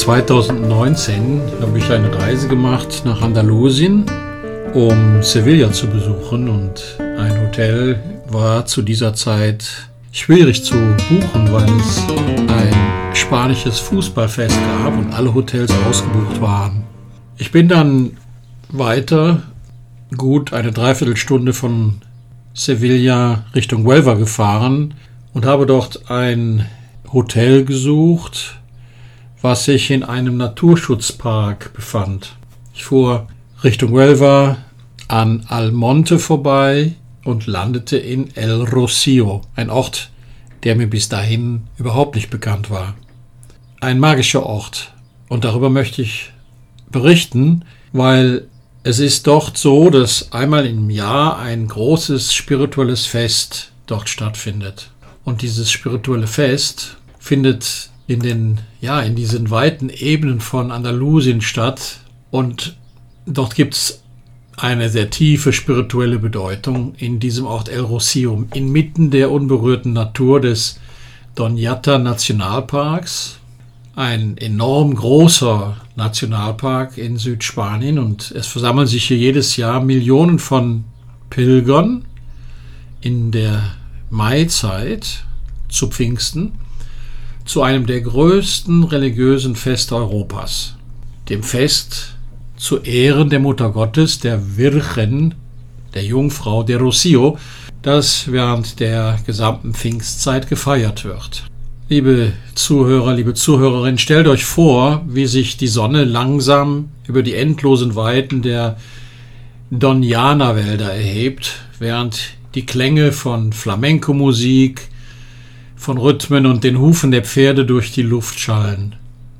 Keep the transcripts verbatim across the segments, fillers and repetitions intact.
zweitausendneunzehn habe ich eine Reise gemacht nach Andalusien, um Sevilla zu besuchen, und ein Hotel war zu dieser Zeit schwierig zu buchen, weil es ein spanisches Fußballfest gab und alle Hotels ausgebucht waren. Ich bin dann weiter, gut eine Dreiviertelstunde von Sevilla Richtung Huelva gefahren und habe dort ein Hotel gesucht, was sich in einem Naturschutzpark befand. Ich fuhr Richtung Huelva an Almonte vorbei und landete in El Rocío, ein Ort, der mir bis dahin überhaupt nicht bekannt war. Ein magischer Ort, und darüber möchte ich berichten, weil es ist dort so, dass einmal im Jahr ein großes spirituelles Fest dort stattfindet. Und dieses spirituelle Fest findet in den, ja, in diesen weiten Ebenen von Andalusien statt, und dort gibt es eine sehr tiefe spirituelle Bedeutung in diesem Ort El Rocío, inmitten der unberührten Natur des Doñata Nationalparks, ein enorm großer Nationalpark in Südspanien, und es versammeln sich hier jedes Jahr Millionen von Pilgern in der Maizeit zu Pfingsten zu einem der größten religiösen Feste Europas, dem Fest zu Ehren der Mutter Gottes, der Virgen, der Jungfrau der Rocío, das während der gesamten Pfingstzeit gefeiert wird. Liebe Zuhörer, liebe Zuhörerinnen, stellt euch vor, wie sich die Sonne langsam über die endlosen Weiten der Doñana-Wälder erhebt, während die Klänge von Flamenco-Musik, von Rhythmen und den Hufen der Pferde durch die Luft schallen.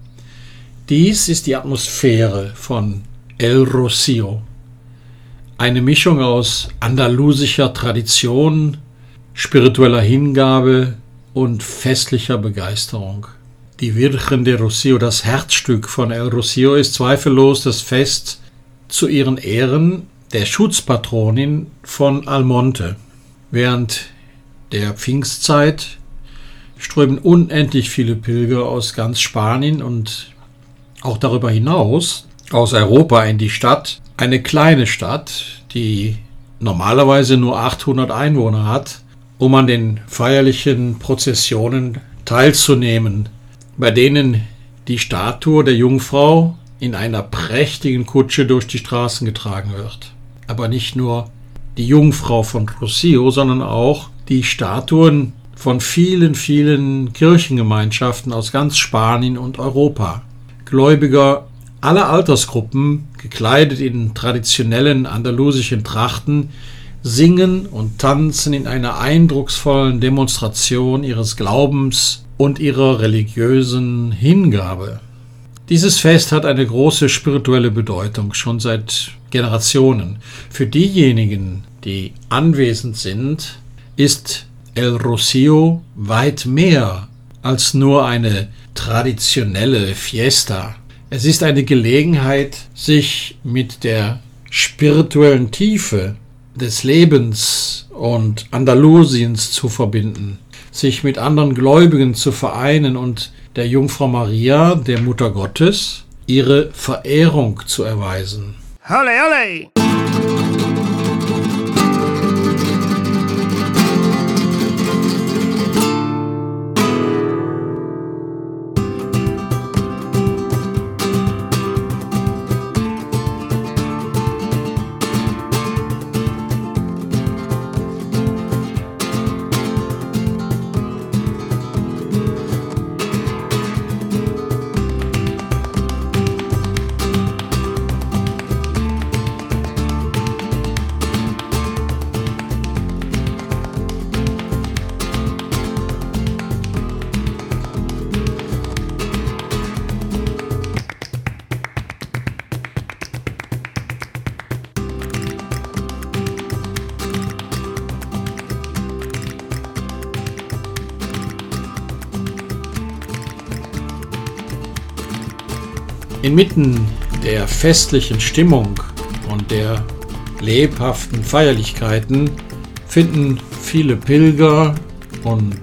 Dies ist die Atmosphäre von El Rocío. Eine Mischung aus andalusischer Tradition, spiritueller Hingabe und festlicher Begeisterung. Die Virgen de Rocío, das Herzstück von El Rocío, ist zweifellos das Fest zu ihren Ehren der Schutzpatronin von Almonte. Während der Pfingstzeit strömen unendlich viele Pilger aus ganz Spanien und auch darüber hinaus aus Europa in die Stadt. Eine kleine Stadt, die normalerweise nur achthundert Einwohner hat, um an den feierlichen Prozessionen teilzunehmen, bei denen die Statue der Jungfrau in einer prächtigen Kutsche durch die Straßen getragen wird. Aber nicht nur die Jungfrau von Rocío, sondern auch die Statuen von vielen, vielen Kirchengemeinschaften aus ganz Spanien und Europa. Gläubiger aller Altersgruppen, gekleidet in traditionellen andalusischen Trachten, singen und tanzen in einer eindrucksvollen Demonstration ihres Glaubens und ihrer religiösen Hingabe. Dieses Fest hat eine große spirituelle Bedeutung, schon seit Generationen. Für diejenigen, die anwesend sind, ist El Rocío weit mehr als nur eine traditionelle Fiesta. Es ist eine Gelegenheit, sich mit der spirituellen Tiefe des Lebens und Andalusiens zu verbinden, sich mit anderen Gläubigen zu vereinen und der Jungfrau Maria, der Mutter Gottes, ihre Verehrung zu erweisen. Ole, ole! Inmitten der festlichen Stimmung und der lebhaften Feierlichkeiten finden viele Pilger und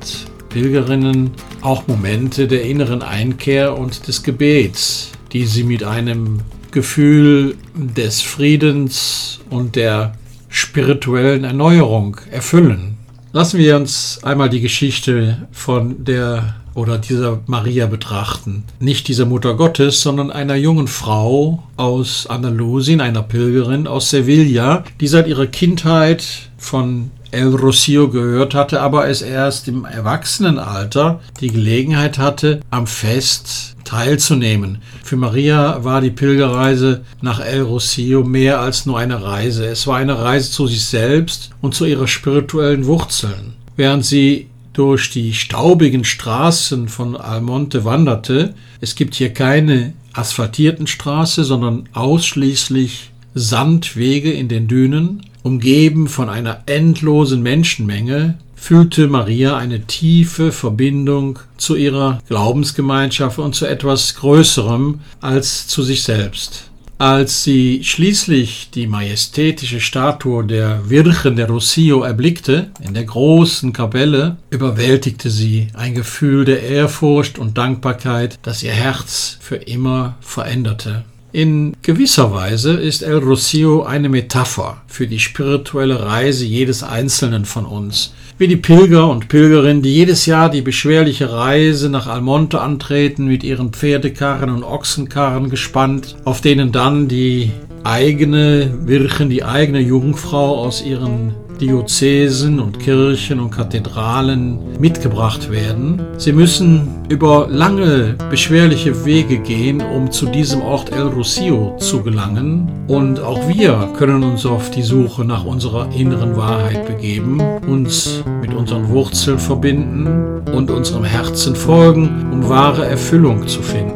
Pilgerinnen auch Momente der inneren Einkehr und des Gebets, die sie mit einem Gefühl des Friedens und der spirituellen Erneuerung erfüllen. Lassen wir uns einmal die Geschichte von der oder dieser Maria betrachten. Nicht dieser Mutter Gottes, sondern einer jungen Frau aus Andalusien, einer Pilgerin aus Sevilla, die seit ihrer Kindheit von El Rocío gehört hatte, aber es erst im Erwachsenenalter die Gelegenheit hatte, am Fest teilzunehmen. Für Maria war die Pilgerreise nach El Rocío mehr als nur eine Reise. Es war eine Reise zu sich selbst und zu ihrer spirituellen Wurzeln. Während sie durch die staubigen Straßen von Almonte wanderte, es gibt hier keine asphaltierten Straßen, sondern ausschließlich Sandwege in den Dünen, umgeben von einer endlosen Menschenmenge, fühlte Maria eine tiefe Verbindung zu ihrer Glaubensgemeinschaft und zu etwas Größerem als zu sich selbst. Als sie schließlich die majestätische Statue der Virgen de Rocío erblickte, in der großen Kapelle, überwältigte sie ein Gefühl der Ehrfurcht und Dankbarkeit, das ihr Herz für immer veränderte. In gewisser Weise ist El Rocío eine Metapher für die spirituelle Reise jedes Einzelnen von uns. Wie die Pilger und Pilgerinnen, die jedes Jahr die beschwerliche Reise nach Almonte antreten, mit ihren Pferdekarren und Ochsenkarren gespannt, auf denen dann die eigene Virgen, die eigene Jungfrau aus ihren Diözesen und Kirchen und Kathedralen mitgebracht werden. Sie müssen über lange, beschwerliche Wege gehen, um zu diesem Ort El Rocío zu gelangen. Und auch wir können uns auf die Suche nach unserer inneren Wahrheit begeben, uns mit unseren Wurzeln verbinden und unserem Herzen folgen, um wahre Erfüllung zu finden.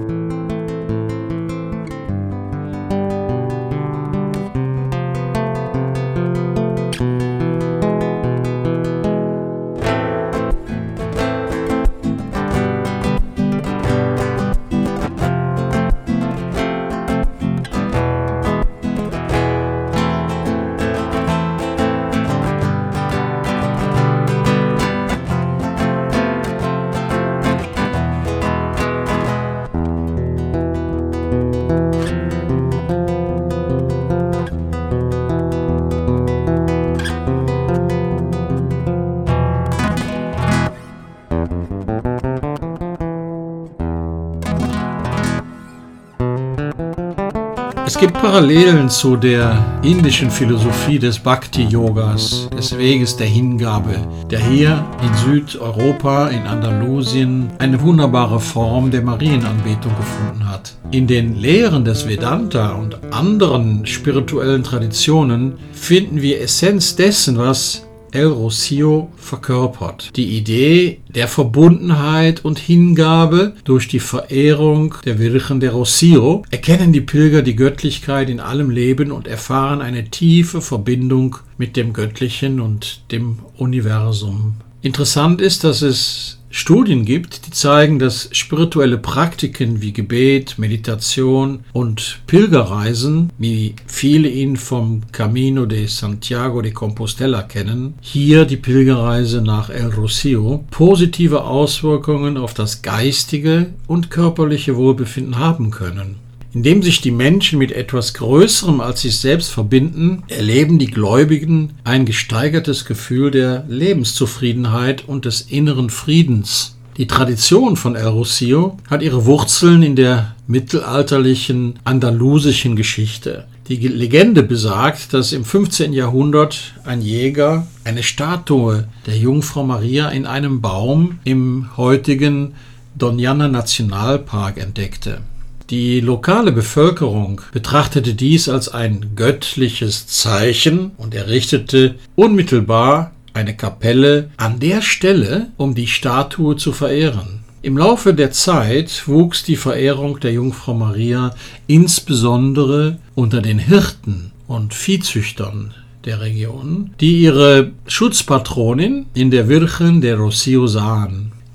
Es gibt Parallelen zu der indischen Philosophie des Bhakti-Yogas, des Weges der Hingabe, der hier in Südeuropa, in Andalusien, eine wunderbare Form der Marienanbetung gefunden hat. In den Lehren des Vedanta und anderen spirituellen Traditionen finden wir Essenz dessen, was El Rocío verkörpert. Die Idee der Verbundenheit und Hingabe durch die Verehrung der Virgen de Rocío erkennen die Pilger die Göttlichkeit in allem Leben und erfahren eine tiefe Verbindung mit dem Göttlichen und dem Universum. Interessant ist, dass es Studien gibt, die zeigen, dass spirituelle Praktiken wie Gebet, Meditation und Pilgerreisen, wie viele ihn vom Camino de Santiago de Compostela kennen, hier die Pilgerreise nach El Rocío, positive Auswirkungen auf das geistige und körperliche Wohlbefinden haben können. Indem sich die Menschen mit etwas Größerem als sich selbst verbinden, erleben die Gläubigen ein gesteigertes Gefühl der Lebenszufriedenheit und des inneren Friedens. Die Tradition von El Rocío hat ihre Wurzeln in der mittelalterlichen andalusischen Geschichte. Die Legende besagt, dass im fünfzehnten Jahrhundert ein Jäger eine Statue der Jungfrau Maria in einem Baum im heutigen Doñana Nationalpark entdeckte. Die lokale Bevölkerung betrachtete dies als ein göttliches Zeichen und errichtete unmittelbar eine Kapelle an der Stelle, um die Statue zu verehren. Im Laufe der Zeit wuchs die Verehrung der Jungfrau Maria insbesondere unter den Hirten und Viehzüchtern der Region, die ihre Schutzpatronin in der Virgen de Rocío sahen.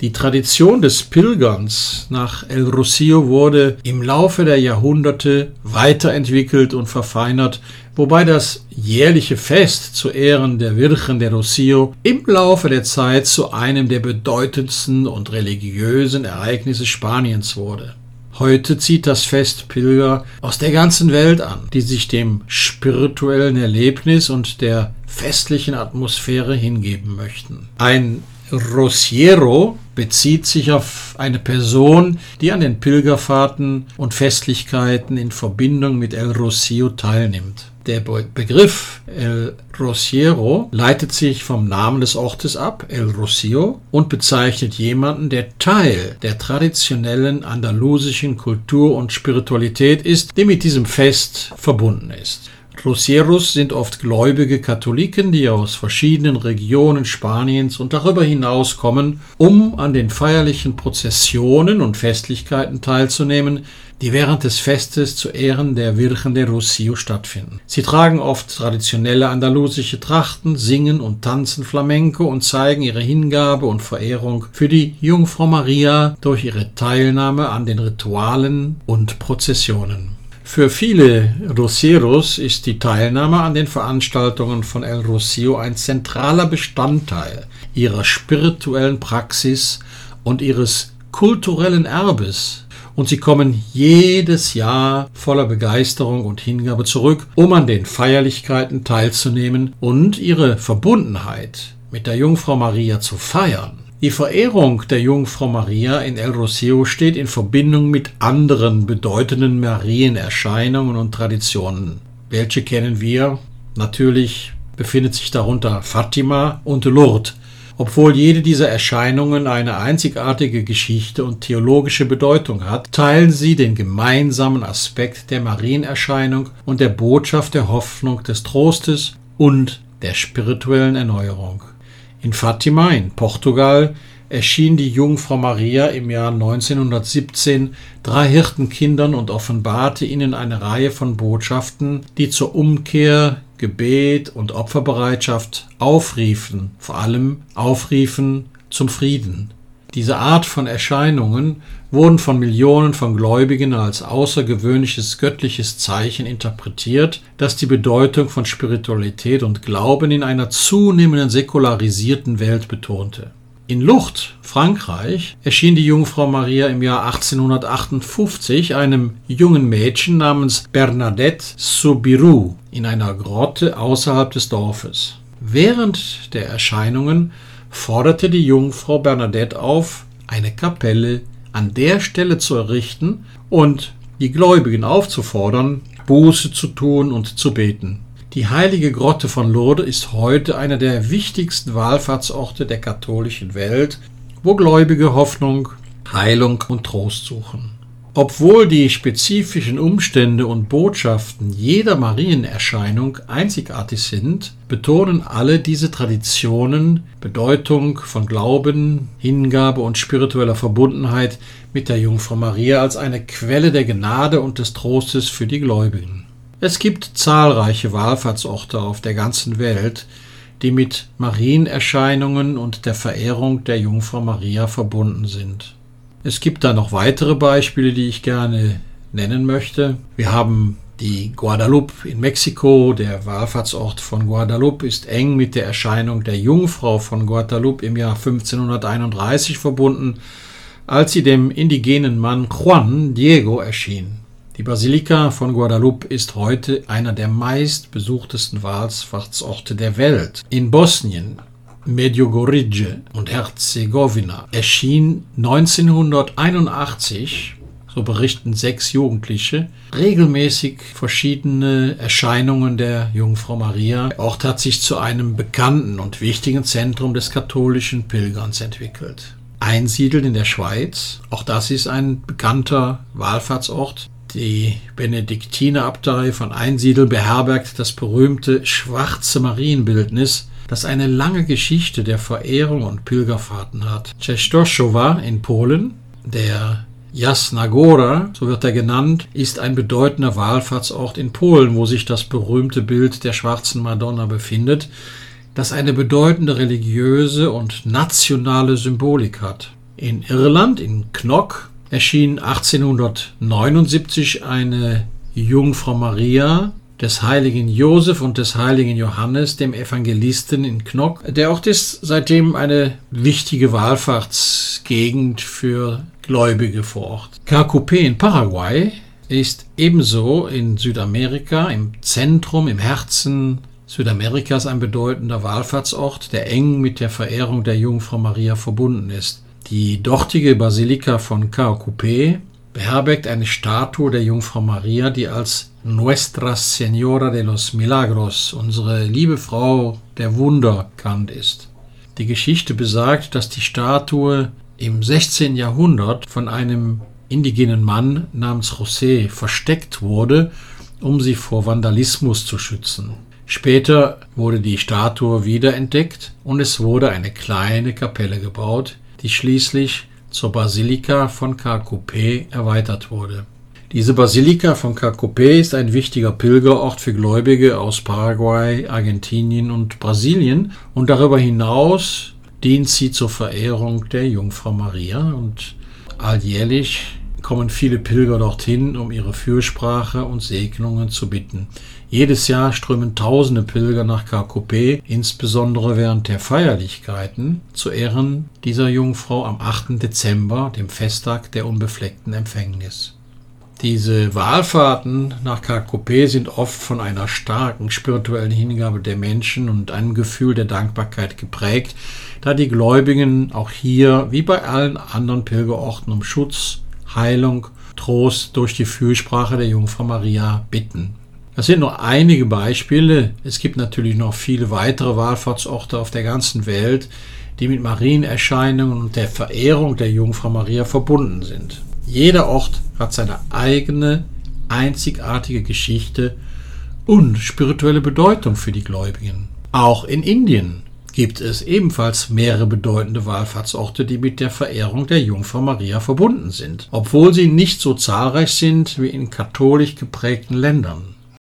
Die Tradition des Pilgerns nach El Rocío wurde im Laufe der Jahrhunderte weiterentwickelt und verfeinert, wobei das jährliche Fest zu Ehren der Virgen de Rocío im Laufe der Zeit zu einem der bedeutendsten und religiösen Ereignisse Spaniens wurde. Heute zieht das Fest Pilger aus der ganzen Welt an, die sich dem spirituellen Erlebnis und der festlichen Atmosphäre hingeben möchten. Ein Rociero bezieht sich auf eine Person, die an den Pilgerfahrten und Festlichkeiten in Verbindung mit El Rocío teilnimmt. Der Be- Begriff El Rociero leitet sich vom Namen des Ortes ab, El Rocío, und bezeichnet jemanden, der Teil der traditionellen andalusischen Kultur und Spiritualität ist, die mit diesem Fest verbunden ist. Rocieros sind oft gläubige Katholiken, die aus verschiedenen Regionen Spaniens und darüber hinaus kommen, um an den feierlichen Prozessionen und Festlichkeiten teilzunehmen, die während des Festes zu Ehren der Virgen de Rocío stattfinden. Sie tragen oft traditionelle andalusische Trachten, singen und tanzen Flamenco und zeigen ihre Hingabe und Verehrung für die Jungfrau Maria durch ihre Teilnahme an den Ritualen und Prozessionen. Für viele Rocieros ist die Teilnahme an den Veranstaltungen von El Rocío ein zentraler Bestandteil ihrer spirituellen Praxis und ihres kulturellen Erbes, und sie kommen jedes Jahr voller Begeisterung und Hingabe zurück, um an den Feierlichkeiten teilzunehmen und ihre Verbundenheit mit der Jungfrau Maria zu feiern. Die Verehrung der Jungfrau Maria in El Rocío steht in Verbindung mit anderen bedeutenden Marienerscheinungen und Traditionen. Welche kennen wir? Natürlich befindet sich darunter Fatima und Lourdes. Obwohl jede dieser Erscheinungen eine einzigartige Geschichte und theologische Bedeutung hat, teilen sie den gemeinsamen Aspekt der Marienerscheinung und der Botschaft der Hoffnung, des Trostes und der spirituellen Erneuerung. In Fatima in Portugal erschien die Jungfrau Maria im Jahr neunzehnhundertsiebzehn drei Hirtenkindern und offenbarte ihnen eine Reihe von Botschaften, die zur Umkehr, Gebet und Opferbereitschaft aufriefen, vor allem aufriefen zum Frieden. Diese Art von Erscheinungen wurden von Millionen von Gläubigen als außergewöhnliches göttliches Zeichen interpretiert, das die Bedeutung von Spiritualität und Glauben in einer zunehmenden säkularisierten Welt betonte. In Lourdes, Frankreich, erschien die Jungfrau Maria im Jahr achtzehnhundertachtundfünfzig einem jungen Mädchen namens Bernadette Soubirous in einer Grotte außerhalb des Dorfes. Während der Erscheinungen forderte die Jungfrau Bernadette auf, eine Kapelle an der Stelle zu errichten und die Gläubigen aufzufordern, Buße zu tun und zu beten. Die heilige Grotte von Lourdes ist heute einer der wichtigsten Wallfahrtsorte der katholischen Welt, wo Gläubige Hoffnung, Heilung und Trost suchen. Obwohl die spezifischen Umstände und Botschaften jeder Marienerscheinung einzigartig sind, betonen alle diese Traditionen Bedeutung von Glauben, Hingabe und spiritueller Verbundenheit mit der Jungfrau Maria als eine Quelle der Gnade und des Trostes für die Gläubigen. Es gibt zahlreiche Wallfahrtsorte auf der ganzen Welt, die mit Marienerscheinungen und der Verehrung der Jungfrau Maria verbunden sind. Es gibt da noch weitere Beispiele, die ich gerne nennen möchte. Wir haben die Guadalupe in Mexiko. Der Wallfahrtsort von Guadalupe ist eng mit der Erscheinung der Jungfrau von Guadalupe im Jahr fünfzehnhunderteinunddreißig verbunden, als sie dem indigenen Mann Juan Diego erschien. Die Basilika von Guadalupe ist heute einer der meistbesuchtesten Wallfahrtsorte der Welt. In Bosnien, Medjugorje und Herzegowina erschien neunzehnhunderteinundachtzig, so berichten sechs Jugendliche, regelmäßig verschiedene Erscheinungen der Jungfrau Maria. Der Ort hat sich zu einem bekannten und wichtigen Zentrum des katholischen Pilgerns entwickelt. Einsiedeln in der Schweiz, auch das ist ein bekannter Wallfahrtsort. Die Benediktinerabtei von Einsiedeln beherbergt das berühmte Schwarze Marienbildnis, das eine lange Geschichte der Verehrung und Pilgerfahrten hat. Częstochowa in Polen, der Jasna Góra, so wird er genannt, ist ein bedeutender Wallfahrtsort in Polen, wo sich das berühmte Bild der schwarzen Madonna befindet, das eine bedeutende religiöse und nationale Symbolik hat. In Irland, in Knock, erschien achtzehnhundertneunundsiebzig eine Jungfrau Maria des heiligen Josef und des heiligen Johannes, dem Evangelisten in Knock. Der Ort ist seitdem eine wichtige Wallfahrtsgegend für Gläubige vor Ort. Cacupé in Paraguay ist ebenso in Südamerika, im Zentrum, im Herzen Südamerikas ein bedeutender Wallfahrtsort, der eng mit der Verehrung der Jungfrau Maria verbunden ist. Die dortige Basilika von Cacupé beherbergt eine Statue der Jungfrau Maria, die als Nuestra Señora de los Milagros, unsere liebe Frau der Wunder, bekannt ist. Die Geschichte besagt, dass die Statue im sechzehnten Jahrhundert von einem indigenen Mann namens José versteckt wurde, um sie vor Vandalismus zu schützen. Später wurde die Statue wiederentdeckt und es wurde eine kleine Kapelle gebaut, die schließlich zur Basilika von Cacupé erweitert wurde. Diese Basilika von Cacupé ist ein wichtiger Pilgerort für Gläubige aus Paraguay, Argentinien und Brasilien und darüber hinaus dient sie zur Verehrung der Jungfrau Maria und alljährlich kommen viele Pilger dorthin, um ihre Fürsprache und Segnungen zu bitten. Jedes Jahr strömen tausende Pilger nach Cacupé, insbesondere während der Feierlichkeiten, zu Ehren dieser Jungfrau am achten Dezember, dem Festtag der unbefleckten Empfängnis. Diese Wallfahrten nach Cacupé sind oft von einer starken spirituellen Hingabe der Menschen und einem Gefühl der Dankbarkeit geprägt, da die Gläubigen auch hier, wie bei allen anderen Pilgerorten, um Schutz, Heilung, Trost durch die Fürsprache der Jungfrau Maria bitten. Das sind nur einige Beispiele. Es gibt natürlich noch viele weitere Wallfahrtsorte auf der ganzen Welt, die mit Marienerscheinungen und der Verehrung der Jungfrau Maria verbunden sind. Jeder Ort hat seine eigene, einzigartige Geschichte und spirituelle Bedeutung für die Gläubigen. Auch in Indien gibt es ebenfalls mehrere bedeutende Wallfahrtsorte, die mit der Verehrung der Jungfrau Maria verbunden sind, obwohl sie nicht so zahlreich sind wie in katholisch geprägten Ländern.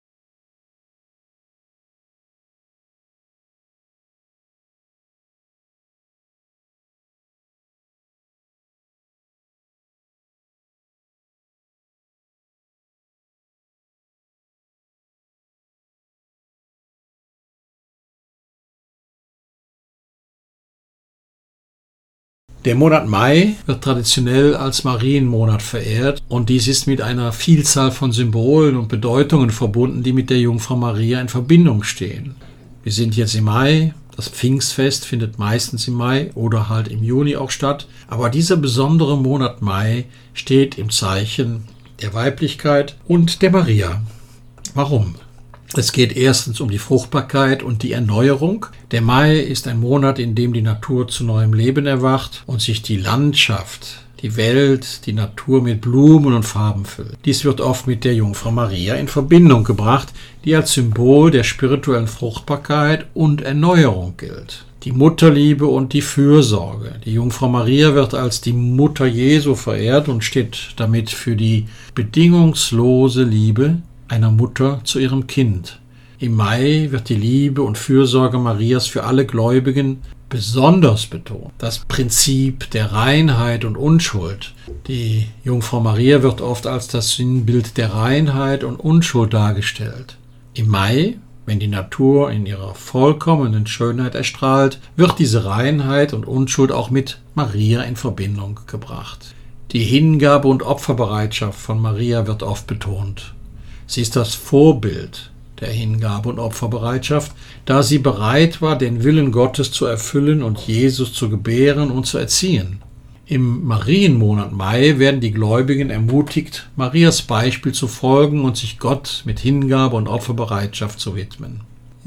Der Monat Mai wird traditionell als Marienmonat verehrt und dies ist mit einer Vielzahl von Symbolen und Bedeutungen verbunden, die mit der Jungfrau Maria in Verbindung stehen. Wir sind jetzt im Mai, das Pfingstfest findet meistens im Mai oder halt im Juni auch statt, aber dieser besondere Monat Mai steht im Zeichen der Weiblichkeit und der Maria. Warum? Es geht erstens um die Fruchtbarkeit und die Erneuerung. Der Mai ist ein Monat, in dem die Natur zu neuem Leben erwacht und sich die Landschaft, die Welt, die Natur mit Blumen und Farben füllt. Dies wird oft mit der Jungfrau Maria in Verbindung gebracht, die als Symbol der spirituellen Fruchtbarkeit und Erneuerung gilt. Die Mutterliebe und die Fürsorge. Die Jungfrau Maria wird als die Mutter Jesu verehrt und steht damit für die bedingungslose Liebe einer Mutter zu ihrem Kind. Im Mai wird die Liebe und Fürsorge Marias für alle Gläubigen besonders betont. Das Prinzip der Reinheit und Unschuld. Die Jungfrau Maria wird oft als das Sinnbild der Reinheit und Unschuld dargestellt. Im Mai, wenn die Natur in ihrer vollkommenen Schönheit erstrahlt, wird diese Reinheit und Unschuld auch mit Maria in Verbindung gebracht. Die Hingabe und Opferbereitschaft von Maria wird oft betont. Sie ist das Vorbild der Hingabe und Opferbereitschaft, da sie bereit war, den Willen Gottes zu erfüllen und Jesus zu gebären und zu erziehen. Im Marienmonat Mai werden die Gläubigen ermutigt, Marias Beispiel zu folgen und sich Gott mit Hingabe und Opferbereitschaft zu widmen.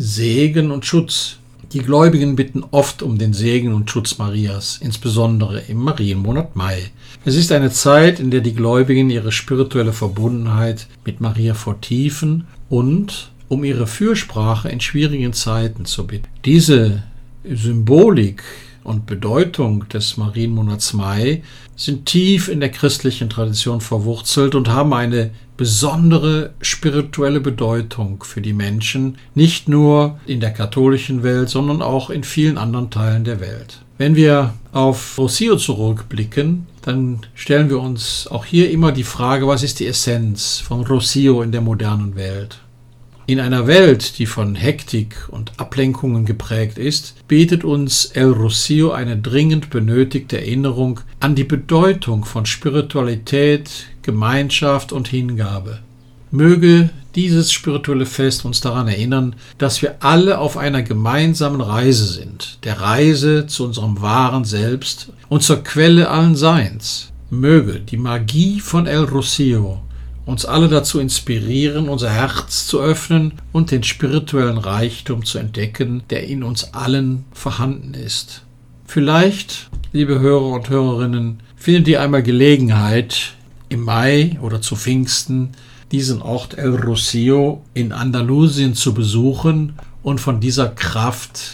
Segen und Schutz. Die Gläubigen bitten oft um den Segen und Schutz Marias, insbesondere im Marienmonat Mai. Es ist eine Zeit, in der die Gläubigen ihre spirituelle Verbundenheit mit Maria vertiefen und um ihre Fürsprache in schwierigen Zeiten zu bitten. Diese Symbolik und Bedeutung des Marienmonats Mai sind tief in der christlichen Tradition verwurzelt und haben eine besondere spirituelle Bedeutung für die Menschen, nicht nur in der katholischen Welt, sondern auch in vielen anderen Teilen der Welt. Wenn wir auf Rossio zurückblicken, dann stellen wir uns auch hier immer die Frage, was ist die Essenz von Rossio in der modernen Welt? In einer Welt, die von Hektik und Ablenkungen geprägt ist, bietet uns El Rossio eine dringend benötigte Erinnerung an die Bedeutung von Spiritualität, Gemeinschaft und Hingabe. Möge dieses spirituelle Fest uns daran erinnern, dass wir alle auf einer gemeinsamen Reise sind, der Reise zu unserem wahren Selbst und zur Quelle allen Seins. Möge die Magie von El Rossio uns alle dazu inspirieren, unser Herz zu öffnen und den spirituellen Reichtum zu entdecken, der in uns allen vorhanden ist. Vielleicht, liebe Hörer und Hörerinnen, findet ihr einmal Gelegenheit, im Mai oder zu Pfingsten diesen Ort El Rossio in Andalusien zu besuchen und von dieser Kraft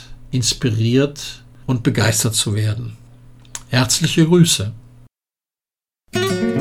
inspiriert und begeistert zu werden. Herzliche Grüße.